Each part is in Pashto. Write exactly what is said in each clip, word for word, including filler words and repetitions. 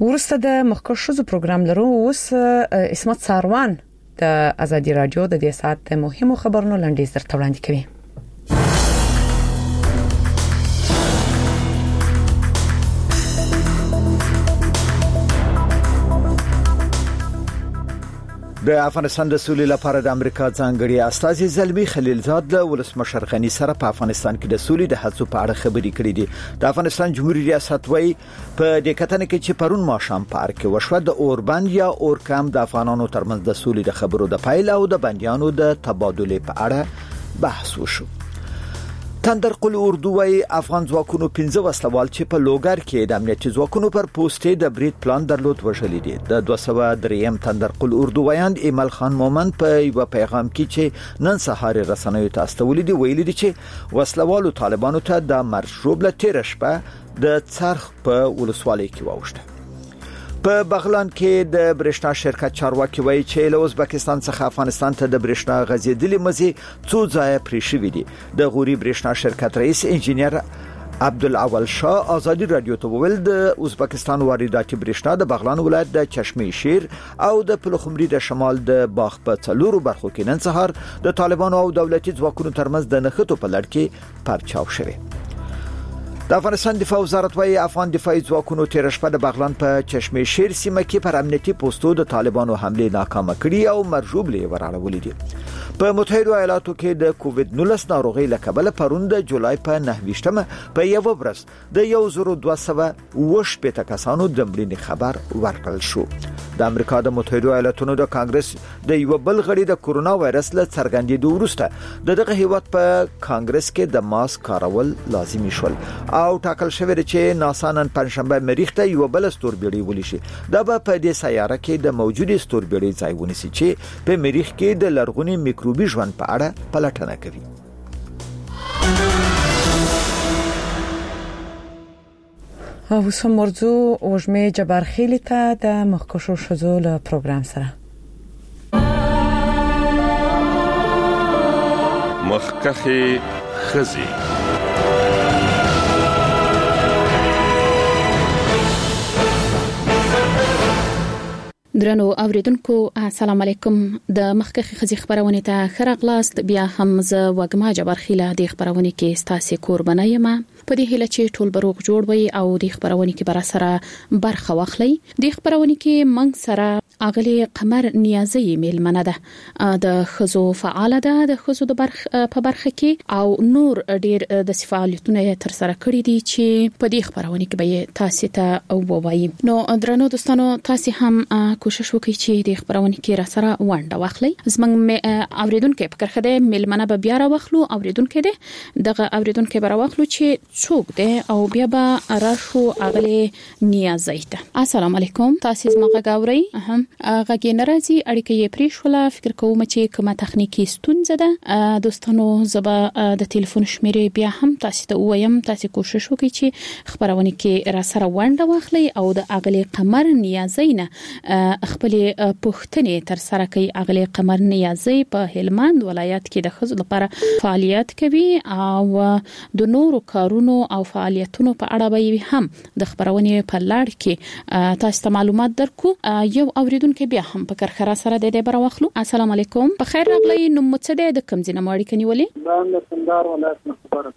ورسته د مخکښو پروګرام لرو اوس اسمت ساروان د ازادي رادیو د دې ساعت د مهمو خبرونو لنډیز درته وړاندې کوي. د افغانستان د سولې لپاره د امریکا ځانګړي استازي زلمی خلیلزاد له ولسمشر غنی سره په افغانستان کې د سولې د هڅو په اړه خبرې کړې دي. د افغانستان جمهوریت ریاست وايي په دې کتنه کې چې پرون ماښام پارک کې وشو د اوربان یا اورکام د افغانانو ترمنځ د سولې د خبرو د پایله او د بنديانو د تبادله په اړه بحث وشو. تندرقل اردو وايي افغان ځواکونو پنځه وسلوال چې په لوګر کې د امنیتي ځواکونو پر پوسټې د برید پلان درلود وژلي دي. د دوه سوه دریم تندرقل اردو وایند ایمل خان مومن په یو پیغام کې چې نن سهار رسنیو ته استولې دي ویلي دي چې وسلوالو طالبانو ته د مرشوب له تیر شپه د څرخ په ولسوالۍ کې واوښته. په بغلان کې د برېښنا شرکت چارواکي وایي چې له ازبکستان څخه افغانستان ته د برېښنا غځېدلې مزي څو ځای پرې شوې دي. د غوري برېښنا شرکت رئیس انجینر عبدالاول شاه ازادي رادیو ته وویل د ازبکستان وارداتي برېښنا د بغلان ولایت د چشمه شیر او د پلخمري د شمال د باغ په څلورو برخو کې نن سهار د طالبانو او دولتي ځواکونو ترمنځ د نښتو په لړ کې پرچاو شوی. د افغانستان دفاع وزارت وايي افغان دفاعي ځواکونو تیر شپه د بغلان په چشمه شیر سیمه کې پر امنیتي پوسټو د طالبانو حمله ناکامه کړې او مرجوب لې ورانولې دي. په متحده ایالاتو کې د کووډ نولس ناروغي له کبله پرون د جولای په نهه په یو ورځ د یو زره دوه سوه اووه شپېته کسانو د مړینې خبر ورکړل شو. د امریکا د متحده ایالاتونو د کانګرس د یو بل غړي د کورونا وایرس له څرګندېدو وروسته دغه هیواد په کانګرس کې د ماسک کارول لازمي شول او ټاکل شوی چې ناسا نن پنځشنبه مریخ ته یو بل ستوربیړی ولشي. دا به په دې سیاره کې د موجودې ستوربیړی ځای ونیسي چې په مریخ کې د لرغوني میکروبي ژوند په اړه پلټنه کوي. اوس موضوع وجمه جبار خیلی ته د مخکښو شذو له پروګرام سره مخکخي خزي درنو اوریدونکو السلام علیکم. د مخکخي خزي خبرونه ته خراغلاست. بیا هم ز وګما جبر خیله د خبرونه کې ستاسو قربانه یم. په دې هله چې ټول بروغ جوړ وي او د خبرونه کې بر سره برخه واخلي. د خبرونه کې منګ سره اغلی قمر نیازي میلمنه ده د خزو فعال ده د خزو د برخ په برخه کې او نور ډیر د فعالیتونه تر سره کړی دي چې په دې خبرونه کې به تاسو ته او وایي. نو درنو دوستانو تاسو هم کوشش وکړئ چې د خبرونه کې را سره وانډه واخلي. زمنګ اوریدونکو په کرخه ده میلمنه به بیا را واخلو اوریدونکو ده دغه اوریدونکو به را واخلو چې څوک ده او بیا به راشو اغلی نیازي ته. السلام علیکم. تاسو زمغه غاوري اهم غږی ناراضي اړیکې یې پرې شوله. فکر کوم چې کومه تخنیکی ستونزه ده. دوستانو زبا د ټلیفون شمیرې بیا هم تاسو ته وایم تاسو کوشش وکړئ چې خبرونه کې را سره وانډه واخلي او د اغلی قمر نیازي نه خپل پښتنې تر سره کوي. اغلی قمر نیازي په هلمند ولایت کې د خزو لپاره فعالیت کوي او د نورو کارونو او فعالیتونو په اړه به هم د خبرونه په لړ کې تاسو ته معلومات درکو. یو اوریدونکو بیا هم په کرخره سره د دې بر واخلو. السلام علیکم. په خیر راغلی. نو مڅده د کم ځنه ماړی کني ولې د کندهار ولایت خبره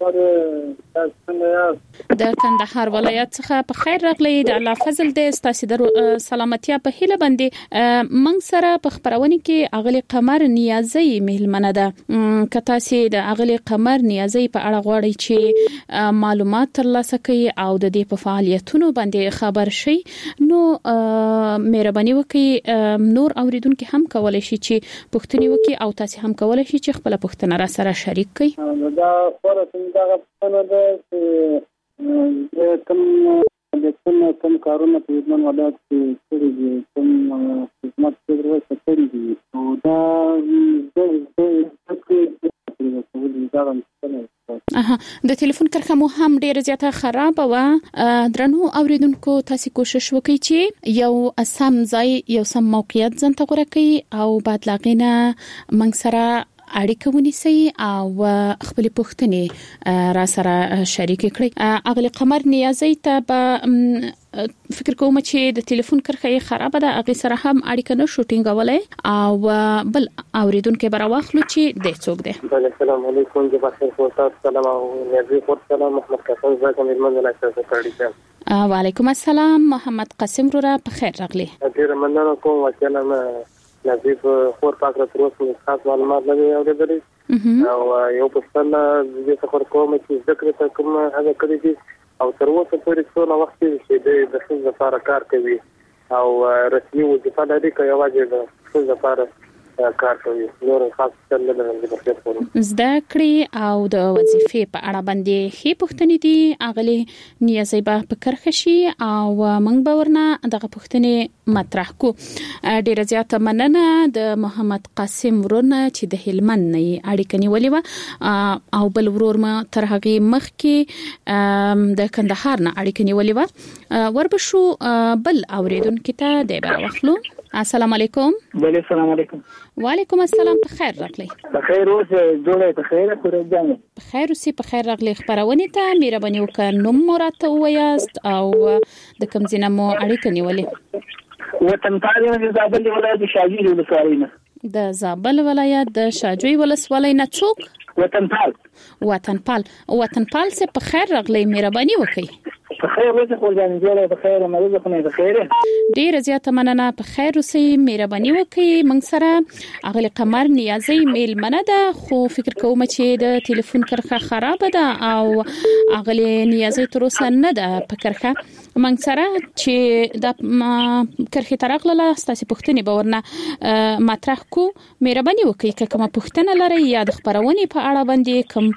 د کندهار ولایت څخه په خیر راغلی. د الله فضل دې تاسو د سلامتیا په هله باندې منګ سره په خبرونه کې اغلی قمر نیازي مهلمنه ده. کته سي د اغلی قمر نیازي په اړه غواړي چې معلومات ترلاسه کړي او د دې په فعالیتونو باندې خبر شي. نو مهرباني وکړئ نور اوریدونکو هم کولای شي چې پښتني وکړي او تاسو هم کولای شي چې خپل پښتنه را سره شریک کړئ. دا خبره څنګه ده چې کوم د کوم کوم کارونه په ځمن ولایت کې کړی دي کوم خدمت ورته کړی دي او دا د اها د ټلیفون کرخه مو هم ډیره زیاته خراب و. درنو اوریدونکو تاسو کوشش وکړئ چې یو سم ځای یو سم موقعیت ځان ته غوړه کړئ او بعد لاغینه منګ سره اړیکه ونیسي او خپل پښتنې را سره شریک کړي. اغلی قمر نیازي ته به فکر کوم چې د ټلیفون کرښه خراب ده هغه سره هم اړیکه نشو ټینګولای او بل اوریدونکو بر واخلو چې د څوک ده. بله السلام علیکم جناب خیر سلام او نبی خور سلام محمد قاسم زاکم من لا تاسو کړی. وعلیکم السلام محمد قاسم را په خیر راغلی. ډیر مننه کوم وکیل نبی خور پاک را تروس مې خاص معلومات لري او د او یو پښتنه د څخه کوم چې ذکر ته کوم هغه کړی دي او تر اوسه پورې څو نو وخت چې د څه لپاره کار کوي او رسمي وظیفه لري کوي واجب د څه لپاره کار کوي نور خاص څه نه لري د خپل زده کړې او د وظیفې په اړه باندې هي پښتنې دي اغلي نیازي به په کرخشي او موږ باورنه دغه پښتنې مطرح کو. ډیره زیاته مننه د محمد قاسم ورونه چې د هلمند نه اړیکه نیولې و او بل ورور ما تر هغه مخ کې د کندهار نه اړیکه نیولې و. وربشو بل اوریدونکو ته د بر واخلو. السلام علیکم. بله السلام علیکم. وعلیکم السلام په خیر راغلی. په خیر اوسه جوړه په خیر پرې ځان. په خیر اوسه په خیر راغلی. خبرونه ته مهرباني وکړئ نوم مراته وایاست او د کوم ځای مو اړیکه نیولې؟ وطن پال د زابل ولایت شاجوی ولسوالۍ نه. د زابل ولایت د شاجوی ولسوالۍ نه څوک؟ وطن پال. وطن پال وطن پال سے په خیر راغلی. مهرباني وکړئ. په خیر اوسه خو ځان جوړه په خیر مرزه خو نه په خیر. ډیر زیاته مننه. په خیر اوسه مهرباني وکړئ. موږ سره اغلی قمر نیازي میل منه ده خو فکر کوم چې د ټلیفون کرخه خراب ده او اغلی نیازي تر اوسه نه ده په کرخه. موږ سره چې د کرخه ترغله ستاسو پښتنې باورنه مطرح کو. مهرباني وکړئ کومه پښتنه لري یا د خبرونه په اړه باندې کوم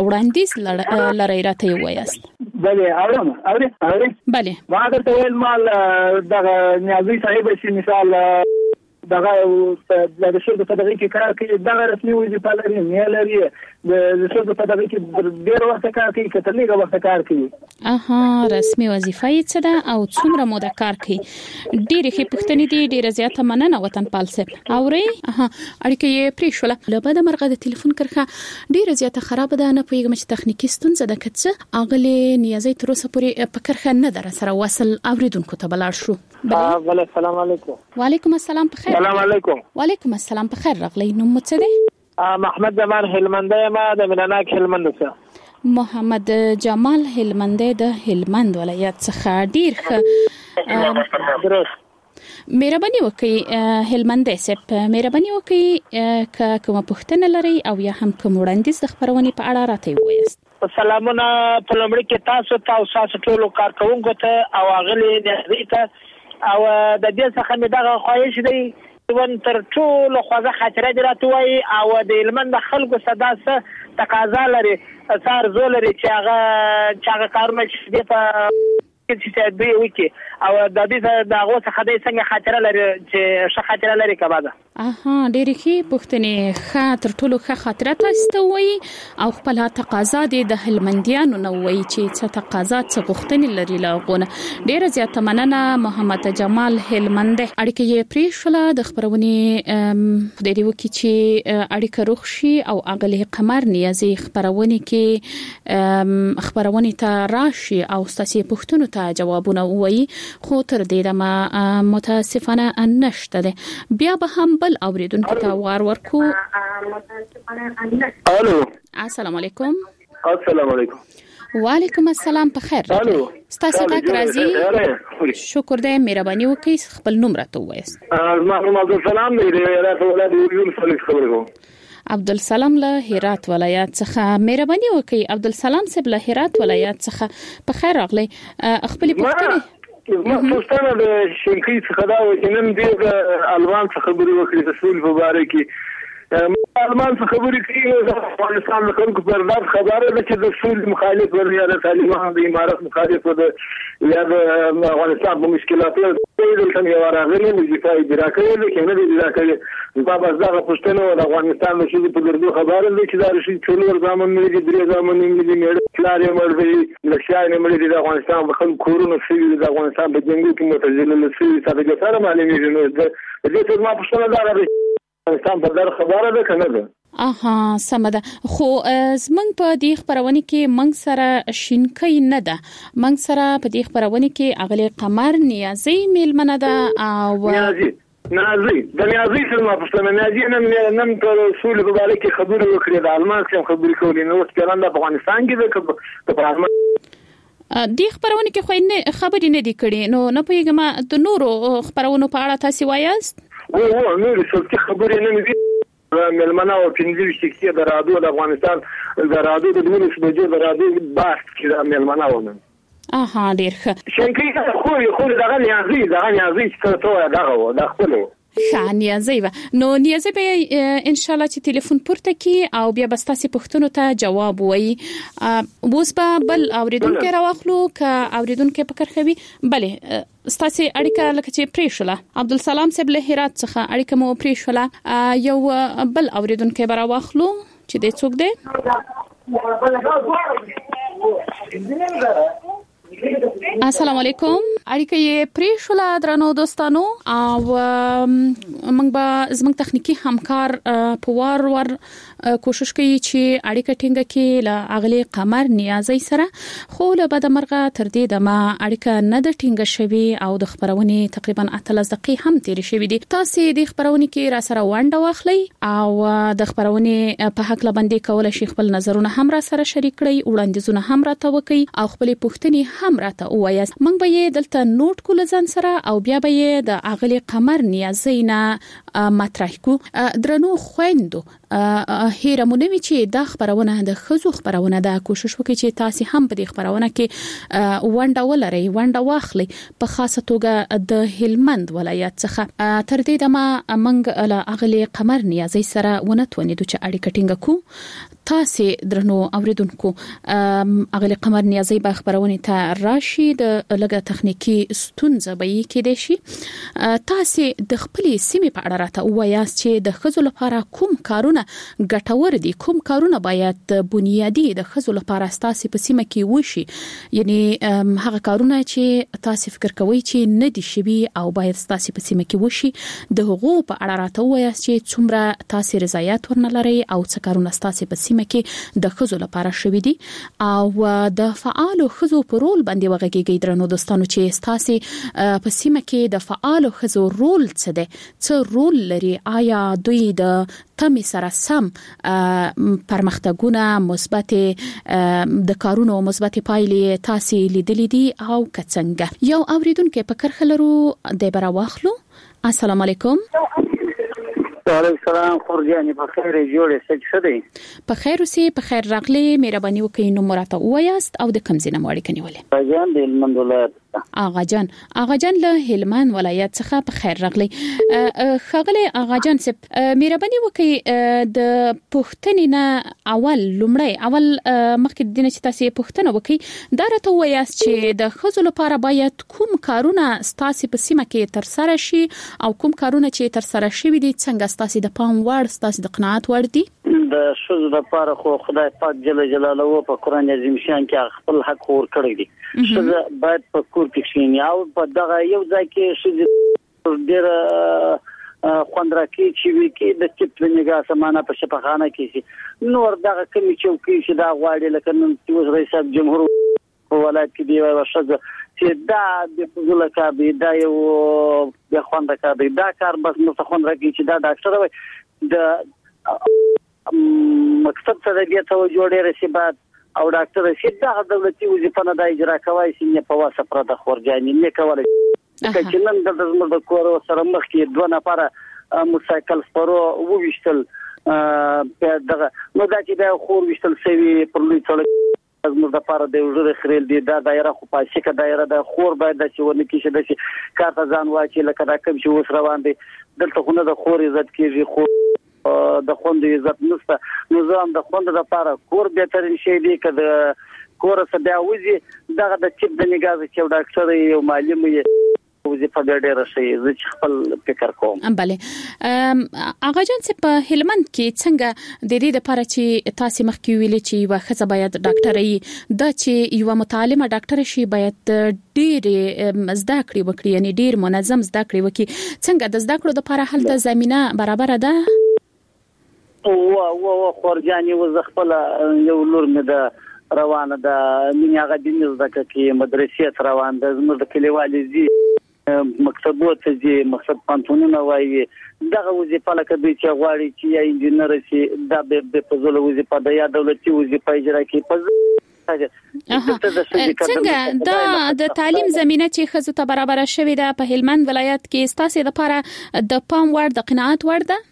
وړاندیز لري راته وایاست. بله اورم اوري اوري بله ما درته ویل مال دغه نیازي صاحب چې مثال دغه د شرکت په دغه کې کار کوي دغه رسمي وظیفه لري نه لري د شرکت په دغه کې ډیر وخت کار کوي کته لږه وخت کار کوي. اها رسمي وظیفه یې څه ده او څومره موده کار کوي؟ ډیر ښه پښتنې دي. ډیر زیاته مننه وطن پال صاحب. اوري اها اړیکه یې پریښوله. له بده مرغه د ټلیفون کرخه ډیر زیاته خراب ده. نه پوهیږم چې تخنیکی ستونزه ده کڅه اغلی نیازي تر اوسه پورې په کرخه نه در سره وصل اوریدونکو ته بلار شو. بله السلام علیکم. وعلیکم السلام په خیر. السلام علیکم. وعلیکم السلام په خیر راغلی. نوم مو څه دی؟ محمد جمال هلمندی ما د میناناک هلمند څخه. محمد جمال هلمندی د هلمند ولایت څخه. ډیر ښه. درست. مهرباني وکړئ هلمندی صاحب مهرباني وکړئ که کومه پوښتنه لري او یا هم کوم وړاندیز د خبرونې په اړه راته ووایاست. سلامونه په لومړي کې تاسو ته او تاسو ټول کارکونکو ته او اغلی نیازي ته او د دې څخه مې دغه خواهش دی ون تر ټولو خوږه خاطره دې راته وایي او د هلمند خلکو صدا څه تقاضا لري څه ارزو لري چې هغه چې هغه کارونه چې دې په چې دوی وکړي او د دې د هغو څخه دې څنګه خاطره لري چې ښه خاطره لري که بده. اها ډېرې ښې پوښتنې. ښه تر ټولو ښه خاطره تاسو ته وایي او خپل تقاضا دې د هلمندیانو نه وایي چې څه تقاضا څه غوښتنې لري له هغو نه. ډېره زیاته مننه محمد جمال هلمندی. اړیکه یې پرېښوله. د خپرونې خدای دې وکړي چې اړیکه روغ شي او اغلی قمر نیازي خپرونې کې خپرونې ته راشي او ستاسو پوښتنو ته جوابونه وایي خو تر دې دمه متاسفانه نشته ده. بیا به هم بل اوریدونکو ته وار ورکو. الو السلام علیکم. السلام علیکم. وعلیکم السلام په خیر. الو ستاسو تک راځي. شکر دې مهرباني وکړئ خپل نوم راته ووایاست. محمد عبدالسلام دې راته ولادت یو څه خبرو. عبدالسلام له هرات ولایت څخه. مهرباني وکړئ عبدالسلام صاحب له هرات ولایت څخه په خیر راغلی. خپل پوښتنه ما پوښتنه د شینکی څخه دا و چې نن دې الوان څخه خبرې وکړې د سول په باره کې. المان څخه خبرې کوي د افغانستان د خلکو پر دغه خبره ده چې د سول مخالف ورني یا د طالبانو د امارت مخالف ده یا د افغانستان په مشکلاتو د څنګه راغلي وظیفه اجرا کوي چې نه دي اجرا کوي. دا بس دا پښتنه د افغانستان د شي په ګردو خبره ده چې دا شي څلور ځامن مې درې ځامن مې مې پلار یې مړ لښای نه مړ د افغانستان په خلکو کورونو سوي د افغانستان په جنگو کې متجلل سوي څه سره معلومي نه ده. دې څه ما پښتنه دا راځي افغانستان په دغه خبره ده کنه ده. اها سمده خو زمنګ په دې خبرونه کې منګ سره شینکې نه ده منګ سره په دې خبرونه کې اغلی قمر نیازي میلمنه ده او نیازي نیازي د نیازي څخه په څه نیازي نن نن په رسول په اړه کې خبرې وکړې د المان څخه خبرې کولې نو څنګه د افغانستان کې د پرمختګ د خبرونه کې خو نه خبرې نه دي کړې نو نه پیګم د نورو خبرونو په اړه تاسو وایاست او او نو څه خبرې نه دي ملمنه او پنځه شخصي د رادیو د افغانستان د رادیو د دولس بجو د رادیو باس کې ملمنه ونه اها ډیر ښه شنکې خو خو دغه نیازي دغه نیازي چې ته دغه و د خپل خان نیازي نو نیازي به ان شاء الله چې ټلیفون پورته کی او بیا بستاسي پښتنو ته جواب وایي اوس به بل اوریدونکو راوخلو ک اوریدونکو پکر خوي بله ستاسي اړیکه لکه چې پریشله عبدالسلام صاحب له هرات څخه اړیکه مو پریشله یو بل اوریدونکو به راوخلو چې د څوک دی السلام علیکم اړیکه یې پریشله درنو دوستانو او موږ به زموږ تخنیکی همکار په وار وار کوشش کوي چې اړیکه ټینګه کړي له اغلی قمر نیازي سره خو له بده مرغه تر دې د ما اړیکه نه د ټینګه شوي او د خبرونه تقریبا اتلس دقیقې هم تیر شوي دي تاسو د خبرونه کې را سره وانډه واخلي او د خبرونه په حق لبندې کول شي خپل نظرونه هم را سره شریک کړئ وړاندیزونه هم را توکي او خپل پوښتنې هم راته وایاست موږ به یې دلته نوٹ کول ځان سره او بیا به یې د اغلی قمر نیازي نه مطرح کو درنو خويندو هیره مونږ چې د خبرونه د خزو خبرونه د کوشش وکړي چې تاسو هم په دې خبرونه کې ونډه ولرئ ونډه واخلي په خاصه توګه د هلمند ولایت څخه تر دې د ما منګ له اغلی قمر نیازي سره ونتونی د چ اړیکه ټینګه کو تاسو درنو اوریدونکو اغلی قمر نیازي به خبرونه ته راشي د لګه تخنیکی ستونزه به یې کې دي شي تاسو د خپل سیمې په اړه راته وایاست چې د خزو لپاره کوم کارونه ګټور دي کوم کارونه باید بنیادی د خزو لپاره تاسو په سیمه کې وشي یعنی هغه کارونه چې تاسو فکر کوئ چې نه دي شوي او باید تاسو په سیمه کې وشي د حقوق په اړه راته وایاست چې څومره تاسو رضایت ورنلري او څه کارونه تاسو په سیمه کې د خزو لپاره شوي دي او د فعال خزو په رول باندې وغږیږي درنو دوستانو چې تاسو په سیمه کې د فعال خزو رول څه دی څه رول لري آیا دوی د تمی سره سم پرمختګونه مثبت د کارونو مثبت پایلې تاسو لیدلې دي او کڅنګه یو اوریدونکو په کرخلرو د برا واخلو السلام علیکم وعلیکم السلام خورجانی په خیر جوړه څه دی په خیر اوسې په خیر راغلي مهرباني وکړئ نو مراته وایاست او د کمزینه ماړی کنيولې راجان د هلمند ولایت آغا جان آغا جان له هلمند ولایت څخه په خیر راغلي خغله آغا جان سپ مهرباني وکړئ د پښتنې نه اول لومړی اول مخکې د دې چې تاسو پښتنه وکړئ دا راته وایاست چې د خزو لپاره باید کوم کارونه تاسو په سیمه کې تر سره شي او کوم کارونه چې تر سره شي دي څنګه تاسو د پام وړ تاسو د قناعت وړ دي د شوز لپاره خو خدای پاک جل جلاله په قران عظیم شان کې خپل حق ور کړی دي شوز باید په کور کې شین او په دغه یو ځای کې شوز ډیر خوندراکي چې وی کې د چپ نگاه سمانه په شپخانه کې شي نور دغه کمی چوکي چې دا غواړي لکه نن چې رئیس جمهور ولایت کې دی او شوز چې دا د فضل کابه دا یو د خوند کابه دا کار بس نو خوند راکې چې دا ډاکټر وي د مکتب ته د دې توجه ډېر شي بعد او ډاکټر شي دا دولتي وظیفه نه د اجرا کوي چې په واسه پر د خورجاني نه کوي چې نن د زموږ د کور سره مخ کې دوه نفر موټرسایکل سپرو وویشتل په دغه نو دا چې دا خور وشتل سوي پر لوی څړک زموږ د پاره د وژل خریل دي دا دایره خو پاسه کې دایره د خور باید د چونه کې شه د شي کارته ځان واچي لکه دا کوم چې وس روان دي دلته خو نه د خور عزت کېږي خو د خوند عزت نشته نو زم د خوند د پاره کور به ترین شي دي کده کور څه بیا وځي دغه د چپ د نگاز چې ډاکټر یو معلم یې وظیفه ډېره شي زه خپل فکر کوم بله اغه جان څه په هلمند کې څنګه د دې لپاره چې تاسو مخکې ویلې چې یو خزه باید ډاکټر یې دا چې یو متعلمه ډاکټر شي باید ډېر زده کړې وکړي یعنی ډېر منظم زده کړې وکړي څنګه د زده کړو لپاره هلته زمينه برابر ده او او خورجاني وزخپل یو لور مې د روانه د مینه غدینز دغه کې مدرسې روان د زموږ د کلیوالي زی مکتبو ته زی مقصد پانتونونه وایي دغه وظیفه لکه دوی چې غواړي چې یا انجنیر شي دا به په ځل وظیفه د یا دولتي وظیفه اجرا کوي په څنګه دا د تعلیم زمينه چې خزو ته برابر شوې ده په هلمند ولایت کې ستاسو لپاره د پام وړ د قناعت وړ ده؟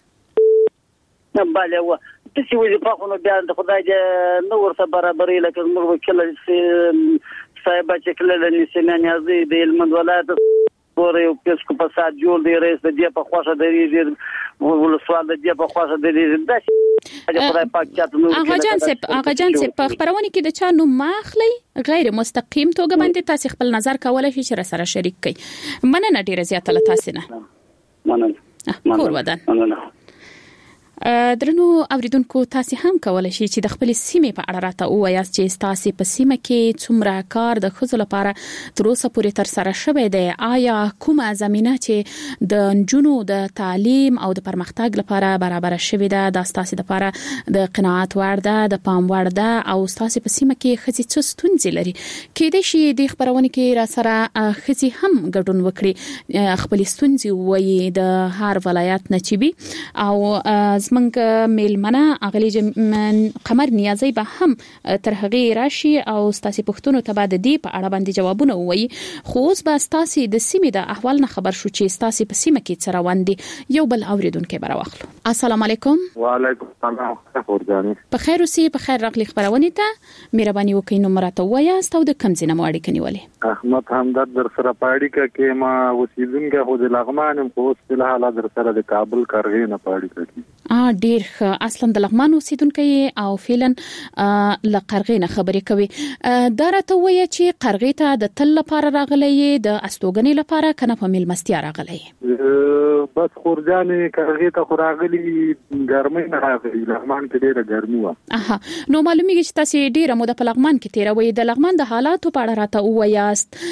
نه bale و تاسو وظیفه خو نو بیا د خدای د نو ورته برابرې لکه موږ وکیل صاحب چې کله د نسنان یازي د هلمند ولایت پورې او پسکو په سات جوړ دی رئیس د دې په خوښه دی ولسوال د دې په خوښه دی دا چې خدای پاک چاته نو هغه جان سپ هغه جان سپ په خبرونه کې د چا نو ماخلي غیر مستقیم توګه باندې تاسو خپل نظر کولای شئ چې سره شریک کړئ مننه ډیره زیاته له تاسو نه مننه کور ودان مننه درنو اوریدونکو تاسو هم کولای شئ چې د خپل سیمې په اړه راته ووایاست چې تاسو په سیمه کې څومره کار د خزو لپاره تر اوسه پورې تر سره شوی دی آیا کومه زمينه چې د جنو د تعلیم او د پرمختګ لپاره برابر شوی ده د تاسو لپاره د قناعت وړ ده د پام وړ ده او تاسو په سیمه کې خزي څه ستونزې لري کېدای شي د خبرونه کې را سره خزي هم ګډون وکړي خپل ستونزې وایي د هر ولایت نه چي او زمنګ میلمنه اغلی قمر نیازی به هم تر هغه راشي او ستاسو پښتنو ته بعد دی په اړه باندې جوابونه وایي خو اوس به ستاسو د سیمې د احوال نه خبر شو چې ستاسو په سیمه کې څه روان دي یو بل اوریدونکو به راوخلو السلام علیکم وعلیکم السلام خورجاني په خیر اوسې په خیر راغلی خبرونه ته مهرباني وکړئ نو مرته وایاست او د کم ځینه مواړي کنيولې احمد همدرد در سره پاړی کې ما وسیدونکو خو د لغمان په اوس په حاله در سره د کابل کارغې نه پاړی کې ا ډیر اصلا د لغمان اوسیدونکو او فعلا ل قرغې نه خبرې کوي دا راته وایي چې قرغې ته د تل لپاره راغلی د استوګنې لپاره کنه په ملمستیا راغلی بس خورجاني قرغې ته راغلی ګرمۍ نه راغلی لغمان کې ډیره ګرمي و اها نو معلومیږي چې تاسو ډیره مو د لغمان کې تیروي د لغمان د حالاتو په اړه راته وایاست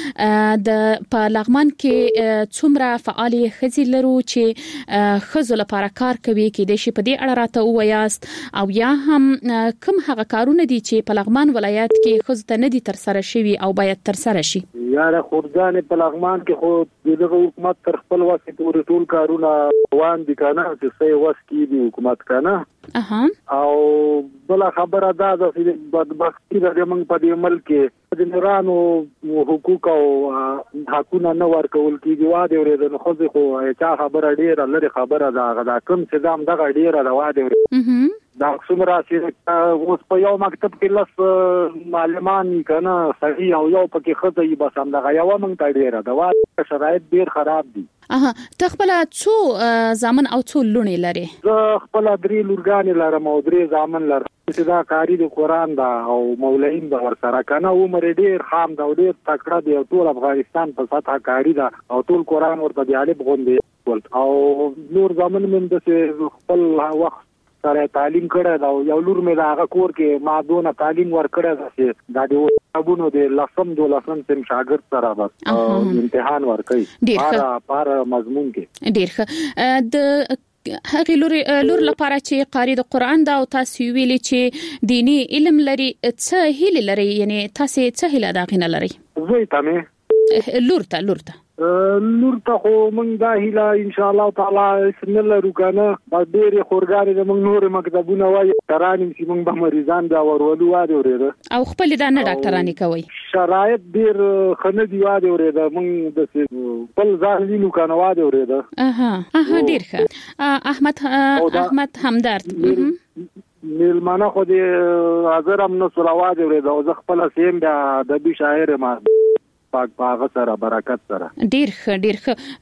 د په لغمان کې څومره فعال خزي لرو چې خزو لپاره کار کوي کې د شي په دې اړه راته وایاست او یا هم کوم هغه کارونه دي چې په لغمان ولایت کې خزو ته نه دي تر سره شوي او باید تر سره شي یاره خورجانې په لغمان کې خو دغه حکومت تر خپل وخت پورې ټول کارونه روان دي کنه چې څه وس کې دي حکومت کنه اها او بل خبره دا ده چې بدبختی د موږ په دې ملک کې د نورانو حقوق او حقونه نه ورکول کیږي واده ورته نو خو خو چا خبره ډیره لري خبره دا غدا کوم چې دام دغه ډیره دا واده ورته دا څومره چې اوس په یو مکتب کې لس معلمان کنه صحیح او یو پکې خدای بس هم دغه یو موږ ته ډیره دا واده شرایط ډیر خراب دي اها تخپل څو ځامن او څو لونی لري زه خپل درې لورګان لرم او درې ځامن لرم چې دا کاری د قران دا او مولوین د ورسره کنه عمر ډیر خام دا ډیر تکړه دی ټول افغانستان په سطح کاری دا او ټول قران ورته دی علي بغوندي او نور ځامن من د خپل وخت سره تعلیم کړه دا یو لور مې دا هغه کور کې ما دونه تعلیم ور کړه چې دا د ابونو د لسم دو لسم سم شاګرد سره بس امتحان ور کوي پارا پارا مضمون کې ډیر ښه د هغه لور لور لپاره چې قاری د قران دا او تاسو ویلي چې دینی علم لري څه هیله لري یعنی تاسو څه هیله دا غنه لري زه ته لور ته لور ته لور ته خو مونږ دا هیله ان شاء الله تعالی سن له رکنه با ډېر خورګاری د مونږ نور مکتبونه وایي ترانیم چې مونږ به مریضان دا ورولو واده ورېده او خپل دا نه ډاکټرانی کوي شرایط ډېر خنه دی واده ورېده مونږ د خپل ځان وینو کنه واده ورېده اها اها ډېر ښه احمد احمد همدرد میلمانه خو دې حاضر هم نو سلوات ورېده او زه خپل سیم د بي شاعر ما پاک باغ سره برکت سره ډیر ښه ډیر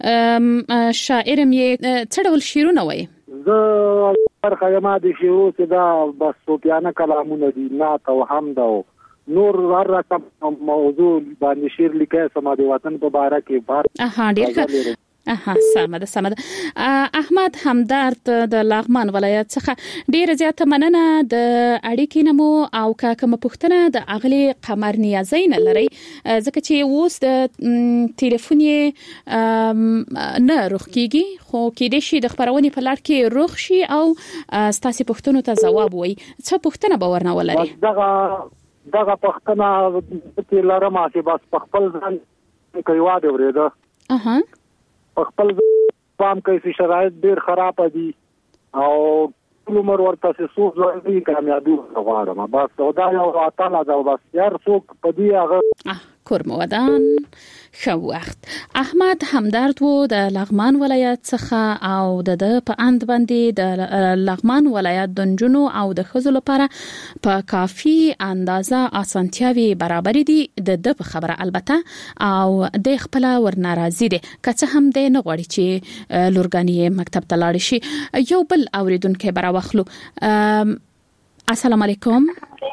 ښه شاعر مې څه ډول شعرونه وایي زه برخه ما د شعرو چې دا بس صوفیانه کلامونه دي نعت او حمد او نور هر رقم موضوع باندې شعر لیکه سم د وطن په باره کې بار اها ډیر ښه اها سمه ده سمه ده احمد همدرد د لغمان ولایت څخه ډیر زیاته مننه د اړیکې نمو او کا کوم پښتنه د اغلی قمر نیازي نه لري ځکه چې اوس د ټلیفوني نه روخ کیږي خو کې د شي د خبرونې په لړ کې روخ شي او ستاسو پښتنو ته جواب وي څه پښتنه باور نه ولري دغه دغه پښتنه چې لرم چې بس خپل ځان کوي واده ورېده اها خپل فام کې شرایط ډیر خراب دي او ټول عمر ورته څه ځوړي کامیابی غواړم بس دا یو تعالی دا بس یار څوک په دې هغه کورمودان خو وخت احمد همدرد وو د لغمان ولایت څخه او د په اند باندې د لغمان ولایت د جنو او د خزو لپاره په کافي اندازه اسانتیاوي برابر دي د د خبره البته او د خپل ورناراضي دي کڅ هم د نه غوړي چې لورګانی مکتب ته لاړ شي یو بل اوریدونکو برا واخلو السلام علیکم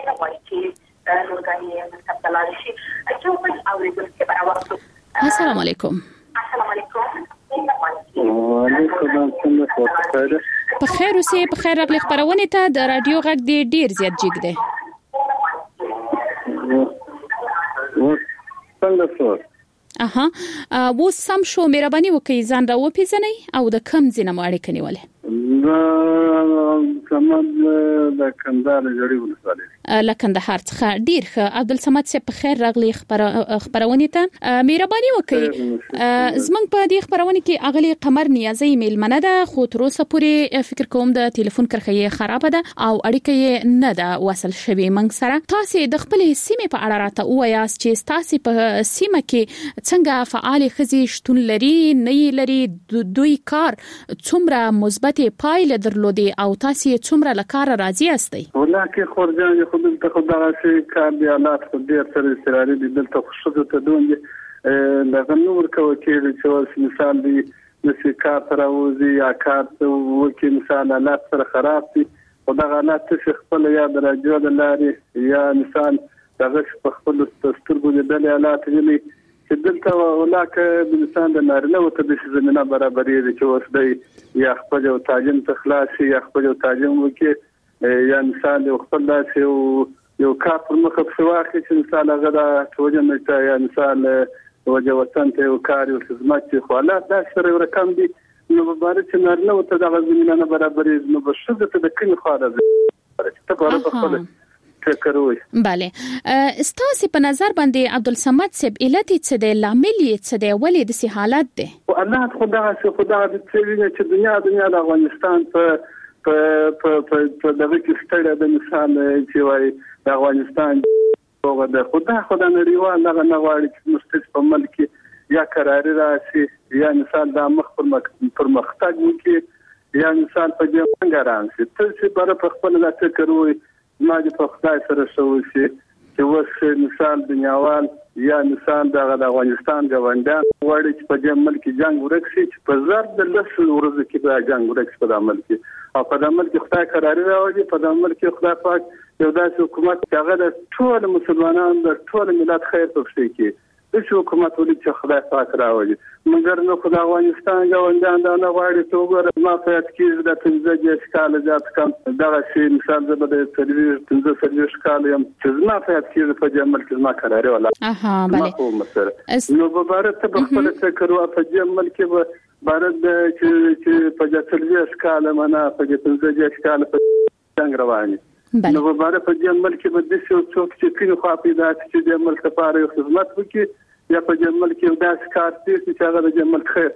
السلام علیکم السلام علیکم وعلیکم السلام په خیر اوسې په خیر راغلی خبرونه ته د رادیو غږ دی ډیر زیات جګ دی څنګه څو اها و سم شو مهرباني وکي ځان را وپیژنئ او د کم ځینه ماړه کنيواله سمد د کندهار جوړي ولسوالۍ لکندهار څخه ډیر ښه عبد الصمد سي په خیر راغلی خبرونه ته مهرباني وکي زمنګ په دې خبرونه کې اغلی قمر نیازي میل منه ده خو تر اوسه پورې فکر کوم د ټلیفون کرخه خراب ده او اړیکه نه ده وصل شوی منګ سره تاسو د خپل سیمه په اړه راته وایاست چې تاسو په سیمه کې څنګه فعال خزي شتون لري نه لري دوی کار څومره مثبت پایله درلودي او تاسو څومره لکار راضي استئ ولکه خورجان خود ته خدای شي کار دی حالات خو ډیر سره استراري دي دلته خوشو ته دوی لغه نور کوي چې مثال دی نسی کار تر اوزي یا کار وکي مثال حالات سره خراب دي خدای حالات څه خپل یا درجه د لاري یا مثال دغه په خپل سترګو د بل حالات دي چې دلته ولکه د انسان د نارینه او ته د زمينه برابرې دي چې اوس دی یا خپل او تعلیم تخلاصي یا خپل او تعلیم وکي یا انسان یو خپل داسې یو کار پر مخ په واقع چې انسان هغه د توجه ته یا انسان وجه وطن ته یو کار او خدمت چې حالات دا سره رقم دي نو مبارک چې نارینه او ته د زمينه نه برابرې نو به شته ته د کین خاله ده چې ته په خپل فکروي bale استاسي په نظر باندې عبد الصمد سب علت څه د لامل څه د ولې د سي حالت ده او الله خدای چې خدای د چې دنیا دنیا د افغانستان په په په په دغه کې ستړي د مثال چې وای د افغانستان هغه د خدای خدای نړیوال هغه نغواړي چې مستقیم په ملک یا قراري راشي یا مثال د مخ پر مختګ وکي یا مثال په دې څنګه راشي ته چې بار په خپل ذات کوي ما دې په خدای سره شوی چې وسه مثال دنیاوال یا مثال د افغانستان غونډان وړي چې په دې ملک جنگ ورکشي چې په زړه د لسل ورځې کې د جنگ ورکشي په عمل کې او په عمل کې خدای قرار راوړي په عمل کې خدای پاک یو داسې حکومت چې هغه د ټول مسلمانانو د ټول ملت خیر پکې کې د حکومت ولې چې خدای پاک راوړي مګر نو خدای افغانستان غونډان دا نه غواړي ته وګوره ما فیات کې د پنځه ښکاله ځات کم دغه شی مثال زه به د سرویس پنځه سرویس ښکاله يم چې ما فیات کې په دې عمل کې ما قرار ولا اها bale نو به بارت په خپل فکر او په دې عمل کې بارت چې چې په دې سرویس ښکاله معنا په دې پنځه ښکاله په څنګه رواني نو به بارت په دې عمل کې به د څه څوک چې کینو خو په دې چې دې عمل لپاره یو خدمت وکړي یا په جمل کې داس کار چې هغه د جمل خیر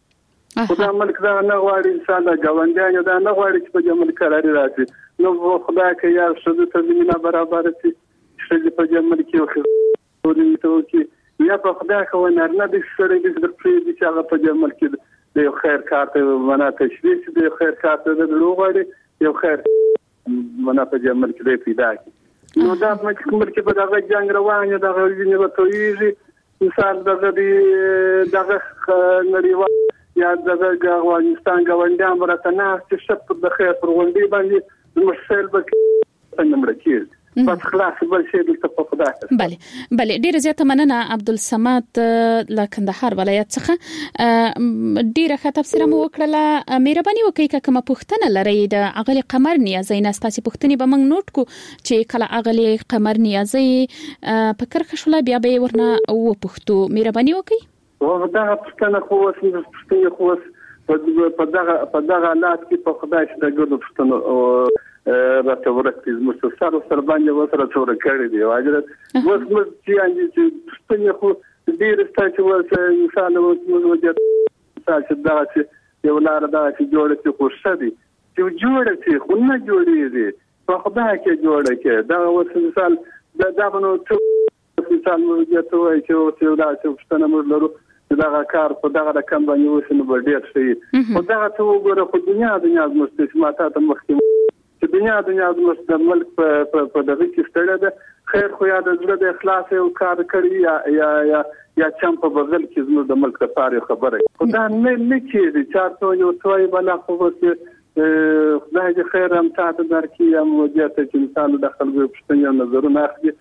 خدای ملک دا نه غواړي انسان د غونډیان دا نه غواړي چې په جمل قراري راځي نو خدای کې یا شذ ته زمينه برابر شي چې په جمل کې خو ورته کې یا په خدای خو نه د سره د پرې چې هغه په جمل کې د خیر کار ته معنا تشریح د خیر کار ته د لوغړي یو خیر معنا په جمل کې پیدا کی نو دا مکمل کې په دغه جنگ روان دا غوښنه وتویږي مثال دغه دی دغه نړیوال یا دغه افغانستان غونډه امرته نه چې شپ د خیر پر غونډې باندې مشکل به څنګه مرکز بس خلاص بل شي د تفقدات. بله بله ډیر زیاته مننه عبدالصمد له کندهار ولایت څخه. ډیره ښه تفسیر مو وکړه. مهرباني وکړئ کومه پوښتنه لرئ د اغلی قمر نیازی نه ستاسو پوښتنې به موږ نوٹ کو چې کله اغلی قمر نیازی په کرخه شوله بیا به ورنه او پوښتو. مهرباني وکړئ. و دا پوښتنه خو وسې پوښتنه خو په دغه په دغه حالات کې په خدای چې د ګډو پښتنو راته ورته زموږ سره سره باندې وسره څور کړی دی واجب اوس موږ چې پښتنه خو ډیر ستاسو ورته انسان موږ چې دا چې یو لار دا چې جوړ شي خو شدي چې جوړ شي خو نه جوړیږي په خدای کې جوړ کې دا اوس مثال دا دا نو څه مثال موږ ته وایي چې یو دا چې پښتنه موږ لرو دا کار په دغه رقم باندې وسنه بډیر شي خو دا ته وګوره خو دنیا دنیا د مستثمرات ته مخکې چې دنیا دنیا د مستعمل په په دغه کې ستړي ده خیر خو یا د زړه د اخلاص او کار کړی یا یا یا یا چم په بغل کې زموږ د ملک لپاره خبره خو دا نه نه کېږي چې یو څوی بل خو وسه خدای دې خیر هم تاسو درکې هم وجهته چې مثال د خلکو پښتنه نظرونه اخلي.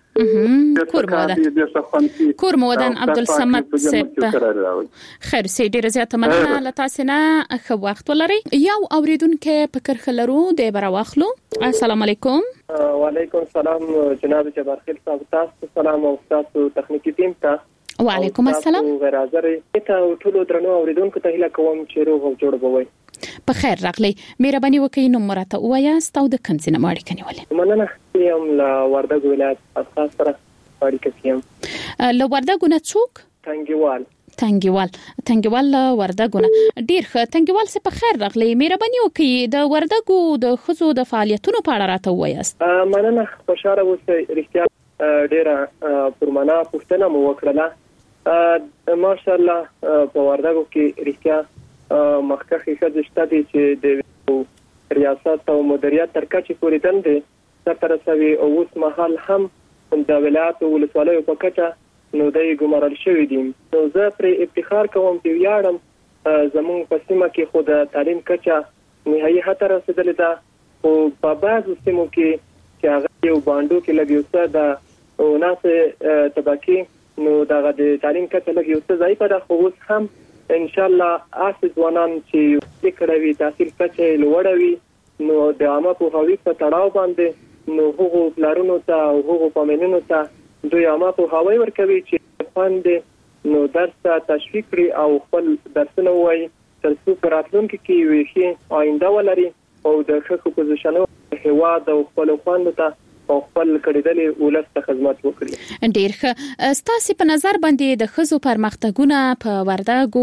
کور مودن عبدالصمد سپ خیر سي ډیر زیاته مننه له تاسو نه خو وخت ولري. یو اوریدونکو فکر خلرو د بر واخلو. السلام علیکم. وعلیکم السلام جناب جبارخیل صاحب تاسو سلام او تاسو تخنیکی ټیم ته وعلیکم السلام. غیر حاضر ته ټول درنو اوریدونکو ته هیله کوم چې روغ او جوړ بوي. په خیر راغلی. مهرباني وکړئ نو مرته وایاست او د کوم څه نه ماړی کني ولې. مننه یم لا وردګ ولایت اساس سره اړیکه کیم. له وردګ نه څوک؟ تنګیوال. تنګیوال تنګیوال وردګونه ډیر ښه. تنګیوال څه په خیر راغلی. مهرباني وکړئ د وردګو د خزو د فعالیتونو په اړه راته وایاست. مننه خوشاله اوسئ. رښتیا ډیره پرمانه پوښتنه مو وکړه. ماشاءالله په وردګو کې رښتیا مخکخي خدشته دي چې د ریاست او مدیریت تر کچې پورې دندې تر رسوي او اوس مهال هم د ولایت او ولسوالیو په کچه نو د ګمارل شوی دي. نو زه پر افتخار کوم چې ویاړم زموږ په سیمه کې خو د تعلیم کچه نهایي هته رسیدلې ده او په بعضو سیمو کې چې هغه یو باندو کې لګیوسته ده او ناس طبقي نو دغه د تعلیم کچه لګیوسته ضعیفه ده خو اوس هم ان شاء الله اس ځوانان چې فکروي تحصیل کچه لوړوي نو د عامه په هوی په تړاو باندې نو هغه پلانونو ته او هغه پامنونو ته دوی عامه په هوی ورکوي چې فند نو درس تشویق کړي او خپل درسونه وایي تر څو راتلونکي کې وي چې آینده ولري او د ښه پوزیشنو هوا د خپل فند ته او خپل کړيدلې ولسته خدمت وکړي. ډیر ښه. ستاسو په نظر باندې د خزو پرمختګونه په وردګو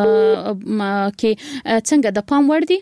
کې څنګه د پام وړ دي؟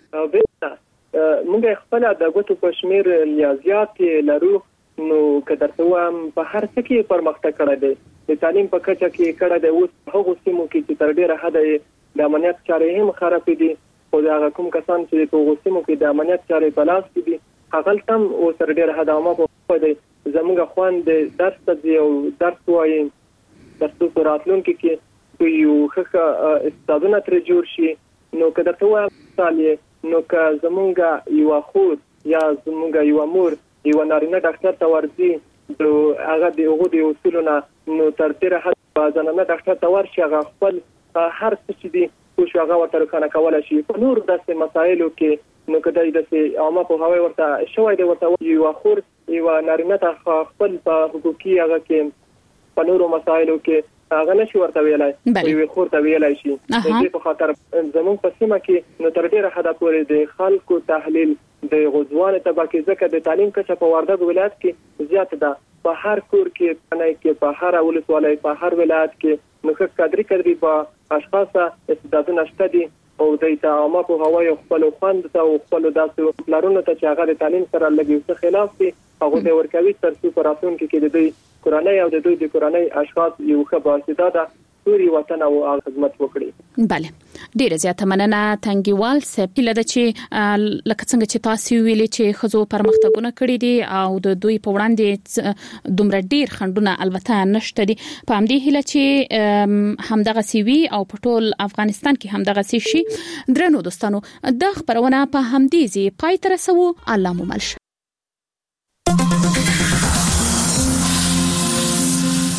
موږ خپل د غوتو په شمیر ریاضیات لرو نو کدرته هم په هر څه کې پرمختګ کړی دی. د تعلیم په کچه کې کړی دی. اوس هغه سیمو کې چې تر ډیره حد د امنیت چارې هم خراب دي او دا کوم کسان چې په هغه سیمو کې د امنیت چارې په لاس کې دي هغه تم او تر ډیره حد عامه په دی زموږ خوان د درس ته یو درس وایي درس په راتلونکي کې یو ښه استادونه تر جوړ شي نو کله ته وایي نو که زموږ یو خور یا زموږ یو امور یو نارینه ډاکټر ته ورځي نو هغه د هغه د اصولونه نو تر ډیره حد ځاننه ډاکټر ته ورشي هغه خپل هر څه چې دی خو هغه ورته کنه کولای شي په نور داسې مسایلو کې نو کدی د عامه په هوای ورته شوی دی ورته یو خور یو نارینه ته خپل په حقوقي هغه کې په نورو مسایلو کې هغه نشي ورته ویلای یو خور ته ویلای شي د دې په خاطر زموږ په سیمه کې نو تر ډیره حد پورې د خلکو تحلیل د غزوان طبقه ځکه د تعلیم کچه په وردګ ولایت کې زیات ده په هر کور کې نه کې په هر ولسوالۍ په هر ولایت کې نو کډری کډری په اشخاص استعدادونه شته دي او د عامه په هوای خپل خوند ته خپل داسې پلانونو ته چې هغه د تعلیم سره لګي څه خلاف دي هغه د ورکوي تر څو راتلونکي کې د دوی کورنۍ او د دوی د کورنۍ اشخاص یو ښه باسطه پوری وطن او خدمت وکړي. بله ډیره زیاته مننه تنګیوال صاحب لده چې لکه څنګه چې تاسو ویلي چې خزو پرمختګونه کړی دي او د دوی په وړاندې دومره ډیر خندونه البته نشته دي په همدې هله چې همدغه سیوی او په ټول افغانستان کې همدغه سي شي درنو دوستانو د خبرونه په همدې ځای پای تر سو الله مو ملشه.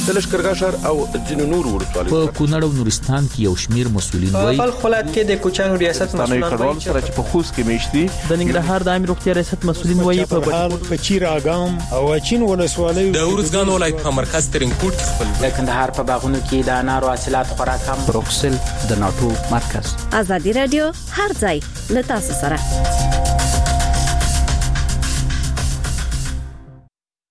د لشکرګاه شهر او ځینو نور ولسوالیو په کونړ او نورستان کې یو شمیر مسؤلین وایي په ولایت کې د کوچانو ریاست مسؤلین وایي چې په خوست کې میشتي د ننګرهار د عامه روغتیا ریاست مسؤلین وایي په بچیر اګام او چین ولسوالیو د ورزګان ولایت په مرکز ترنکوټ خپل د کندهار په باغونو کې د انارو حاصلات خورا کم. بروکسل د ناتو مرکز. ازادي رادیو هر ځای له تاسو سره.